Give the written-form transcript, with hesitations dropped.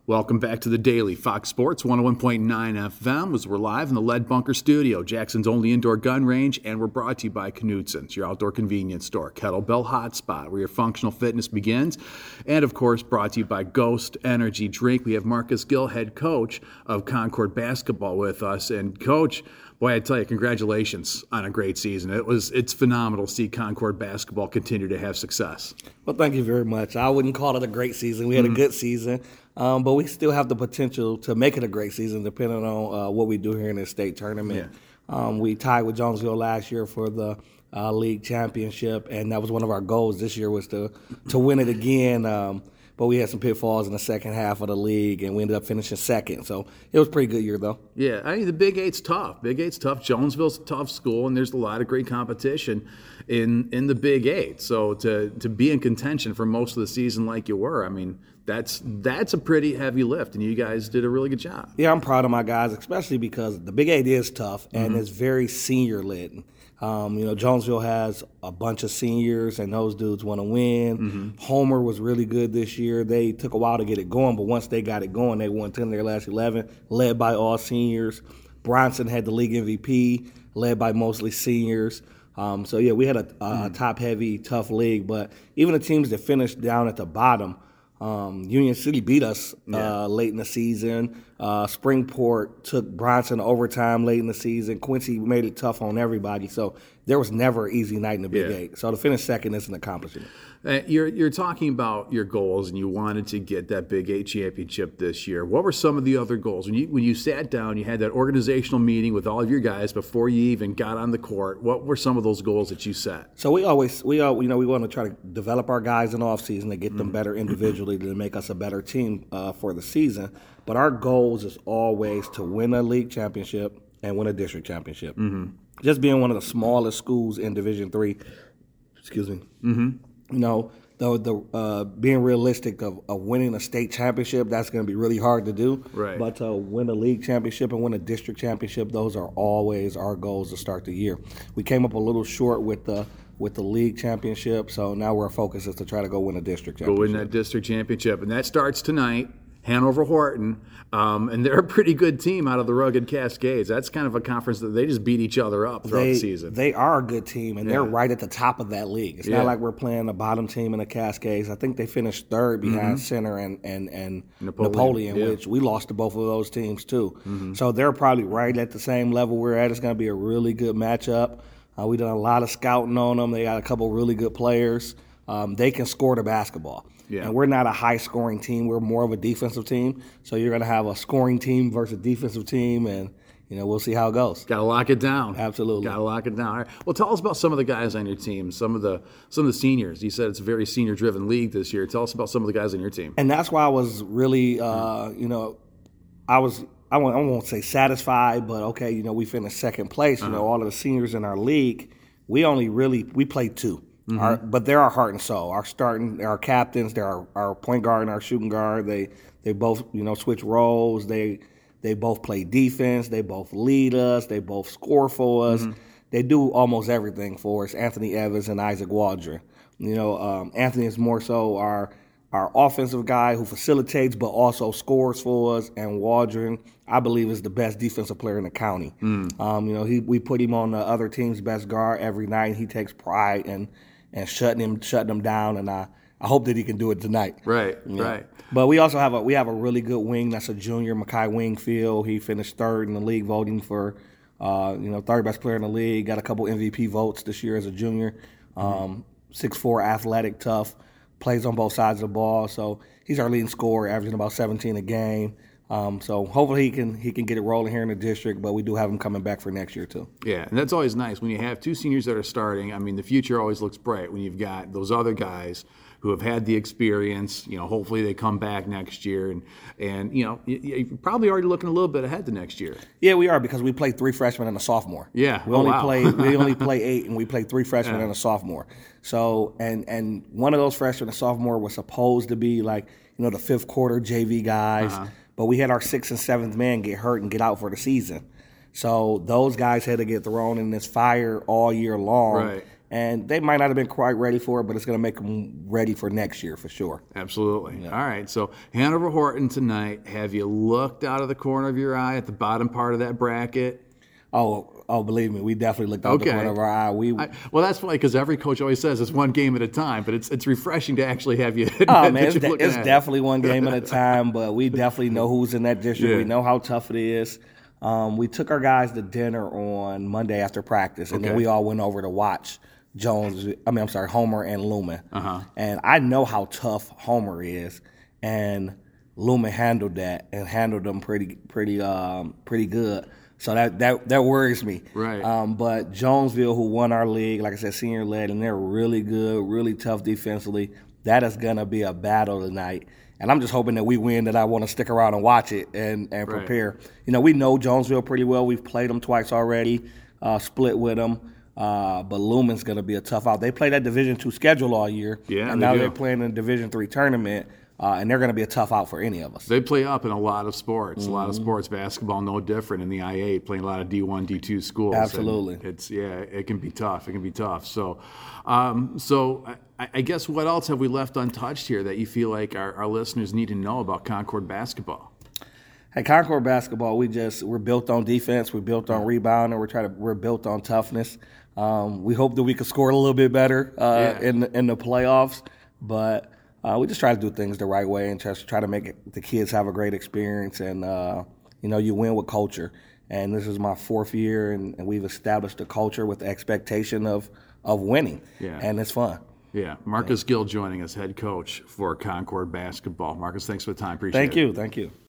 Welcome back to the Daily Fox Sports 101.9 FM as we're live in the Lead Bunker Studio, Jackson's only indoor gun range, and we're brought to you by Knutson's, your outdoor convenience store, Kettlebell Hotspot, where your functional fitness begins, and of course brought to you by Ghost Energy Drink. We have Marcus Gill, head coach of Concord Basketball, with us. And Coach, boy, I tell you, congratulations on a great season. It's phenomenal to see Concord Basketball continue to have success. Well, thank you very much. I wouldn't call it a great season. We had a good season. But we still have the potential to make it a great season depending on what we do here in the state tournament. Yeah. We tied with Jonesville last year for the league championship, and that was one of our goals this year was to win it again. But we had some pitfalls in the second half of the league, and we ended up finishing second. So it was a pretty good year, though. Yeah, I mean, the Big Eight's tough. Big Eight's tough. Jonesville's a tough school, and there's a lot of great competition in the Big Eight. So to be in contention for most of the season like you were, I mean, that's a pretty heavy lift, and you guys did a really good job. Yeah, I'm proud of my guys, especially because the Big Eight is tough, and it's very senior-led. Jonesville has a bunch of seniors, and those dudes want to win. Homer was really good this year. They took a while to get it going, but once they got it going, they won 10 of their last 11, led by all seniors. Bronson had the league MVP, led by mostly seniors. We had a top-heavy, tough league, but even the teams that finished down at the bottom, Union City beat us late in the season. Springport took Bronson to overtime late in the season. Quincy made it tough on everybody. So there was never an easy night in the Big Eight. So to finish second is an accomplishment. You're talking about your goals, and you wanted to get that Big Eight championship this year. What were some of the other goals? When you sat down, you had that organizational meeting with all of your guys before you even got on the court. What were some of those goals that you set? So we want to try to develop our guys in the offseason to get them better individually to make us a better team for the season. But our goals is always to win a league championship and win a district championship. Just being one of the smallest schools in Division III. Excuse me. Being realistic of winning a state championship, that's going to be really hard to do. Right. But to win a league championship and win a district championship, those are always our goals to start the year. We came up a little short with the league championship, so now our focus is to try to go win a district championship. Go win that district championship, and that starts tonight. Hanover Wharton, and they're a pretty good team out of the Rugged Cascades. That's kind of a conference that they just beat each other up throughout the season. They are a good team, and they're right at the top of that league. It's not like we're playing a bottom team in the Cascades. I think they finished third behind Center and Napoleon, which we lost to both of those teams too. So they're probably right at the same level we're at. It's going to be a really good matchup. We done a lot of scouting on them. They got a couple really good players. They can score the basketball. Yeah. And we're not a high-scoring team. We're more of a defensive team. So you're going to have a scoring team versus a defensive team, and we'll see how it goes. Got to lock it down. Absolutely. Got to lock it down. All right. Well, tell us about some of the guys on your team, some of the seniors. You said it's a very senior-driven league this year. Tell us about some of the guys on your team. And that's why I was really, I won't say satisfied, but okay, we finished second place. All of the seniors in our league, we played two. But they're our heart and soul. Our captains, they're our point guard and our shooting guard. They both switch roles. They both play defense. They both lead us. They both score for us. They do almost everything for us. Anthony Evans and Isaac Waldron. Anthony is more so our offensive guy who facilitates but also scores for us. And Waldron, I believe, is the best defensive player in the county. We put him on the other team's best guard every night. He takes pride and shutting them down, and I hope that he can do it tonight. Right. But we also have a really good wing that's a junior, Makai Wingfield. He finished third in the league voting for third best player in the league. Got a couple MVP votes this year as a junior. 6'4", athletic, tough, plays on both sides of the ball. So he's our leading scorer, averaging about 17 a game. So hopefully he can get it rolling here in the district, but we do have him coming back for next year too. Yeah, and that's always nice when you have two seniors that are starting. I mean, the future always looks bright when you've got those other guys who have had the experience. Hopefully they come back next year, and you're probably already looking a little bit ahead to next year. Yeah, we are, because we play 3 freshmen and a sophomore. Yeah, we only play 8, and we play 3 freshmen and a sophomore. So and one of those freshmen and sophomore was supposed to be like the 5th quarter JV guys. But we had our 6th and 7th man get hurt and get out for the season. So those guys had to get thrown in this fire all year long. Right. And they might not have been quite ready for it, but it's going to make them ready for next year for sure. Absolutely. Yeah. All right. So Hanover Horton tonight. Have you looked out of the corner of your eye at the bottom part of that bracket? Oh, believe me, we definitely looked out the corner of our eye. Well, that's funny because every coach always says it's one game at a time, but it's refreshing to actually have you. Oh man, it's definitely one game at a time, but we definitely know who's in that district. Yeah. We know how tough it is. We took our guys to dinner on Monday after practice, and then we all went over to watch Homer and Lumen. And I know how tough Homer is, and Lumen handled that and handled them pretty good. So that worries me. Right. But Jonesville, who won our league, like I said, senior led, and they're really good, really tough defensively. That is going to be a battle tonight. And I'm just hoping that we win, that I want to stick around and watch it and prepare. Right. We know Jonesville pretty well. We've played them twice already, split with them. But Lumen's going to be a tough out. They play that Division II schedule all year. Yeah, and now they're playing in a Division III tournament. And they're going to be a tough out for any of us. They play up in a lot of sports. A lot of sports. Basketball, no different in the I-8, playing a lot of D1, D2 schools. Absolutely. And it can be tough. It can be tough. So I guess what else have we left untouched here that you feel like our listeners need to know about Concord basketball? Hey, Concord basketball, we're built on defense. We're built on rebounding. We're built on toughness. We hope that we can score a little bit better in the playoffs, but we just try to do things the right way and just try to make the kids have a great experience. And, you win with culture. And this is my 4th year, and we've established a culture with the expectation of winning. Yeah. And it's fun. Yeah. Marcus Gill joining us, head coach for Concord basketball. Marcus, thanks for the time. Appreciate it. Thank you.